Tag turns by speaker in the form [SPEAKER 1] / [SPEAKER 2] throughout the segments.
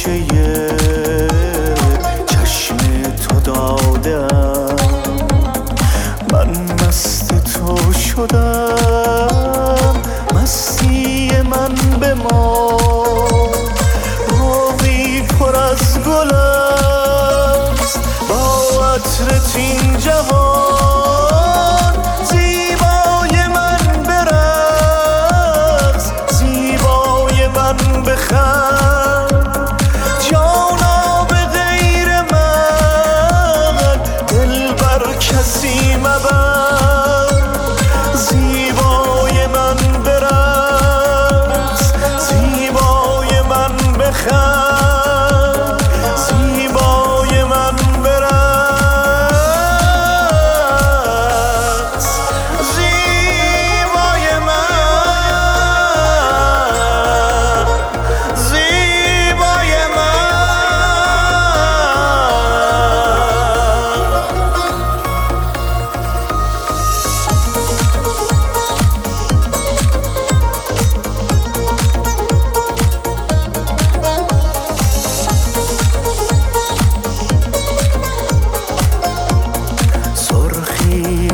[SPEAKER 1] گوشه چشم تو دادم، من مست تو شدم، مستی من به ما باقی پر از گل است، با عطرت این جهان زیبای من برقص، زیبای من بخند، جانا به غیر من دل بر کسی مبند، زیبای من برقص، زیبای من بخند، زیبای من برقص، زیبای من، زیبای من. سرخی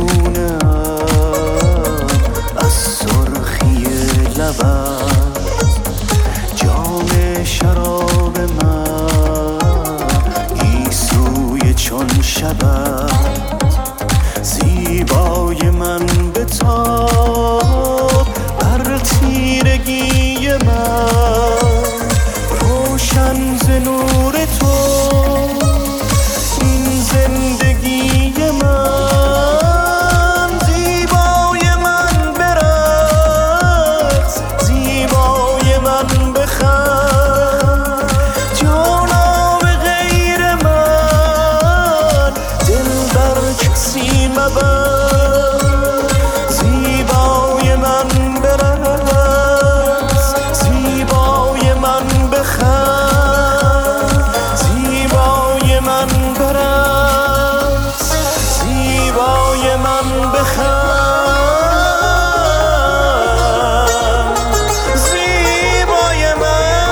[SPEAKER 1] گونه‌ام از سرخی لبت، جام شراب من گیسوی چون شبت، زیبای من بتاب بر تیرگی من، روشن ز نور تو این زندگی من، زیبای من برقص، زیبای من بخند، جانا به غیر من دل بر کسی مبند، زیبای من برقص، زیبای من بخند، زیبای من برقص، زیبای من بخند، زیبای من،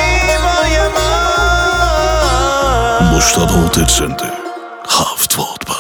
[SPEAKER 1] زیبای من.
[SPEAKER 2] مجتبی دلزنده 7 وات